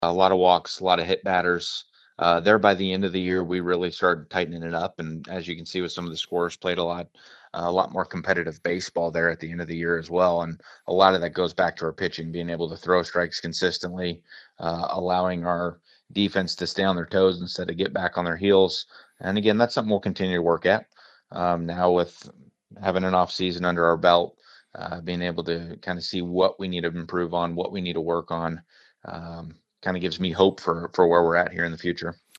a lot of walks, a lot of hit batters. There by the end of the year, we really started tightening it up, and as you can see with some of the scores, played a lot more competitive baseball there at the end of the year as well. And a lot of that goes back to our pitching, being able to throw strikes consistently, allowing our defense to stay on their toes instead of get back on their heels. And again, that's something we'll continue to work at. Now with having an off season under our belt, being able to kind of see what we need to improve on, what we need to work on. Kind of gives me hope for where we're at here in the future.